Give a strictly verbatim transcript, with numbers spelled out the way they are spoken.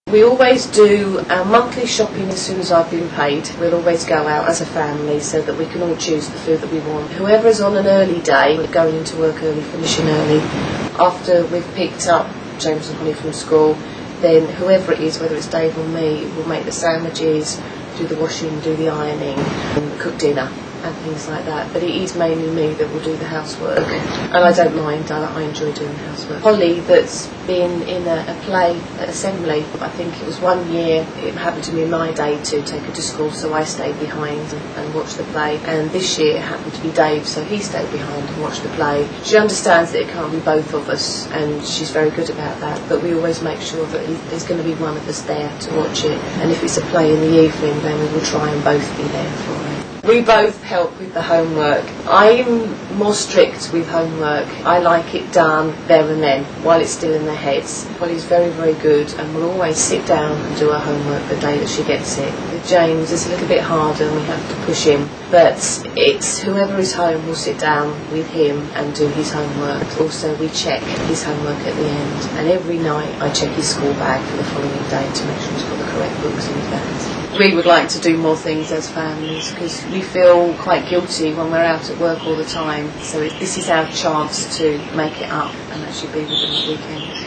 We always do our monthly shopping as soon as I've been paid. We'll always go out as a family so that we can all choose the food that we want. Whoever's on an early day, going into work early, finishing early, after we've picked up James and Holly from school, then whoever it is, whether it's Dave or me, will make the sandwiches, do the washing, do the ironing, and cook dinner and things like that. But it is mainly me that will do the housework, and I don't mind. I, I enjoy doing the housework. Holly, that's been in a, a play at Assembly, I think it was one year, it happened to be my day to take her to school, so I stayed behind and, and watched the play. And this year it happened to be Dave, so he stayed behind and watched the play. She understands that it can't be both of us, and she's very good about that, but we always make sure that he, there's going to be one of us there to watch it, and if it's a play in the evening, then we will try and both be there for it. We both help with the homework. I'm more strict with homework. I like it done there and then, while it's still in their heads. Holly's very, very good, and we'll always sit down and do her homework the day that she gets it. With James, it's a little bit harder and we have to push him. But it's whoever is home will sit down with him and do his homework. Also, we check his homework at the end. And every night I check his school bag for the following day to make sure he's got the correct books in his bags. We would like to do more things as families because we feel quite guilty when we're out at work all the time. So this is our chance to make it up and actually be with them at the weekend.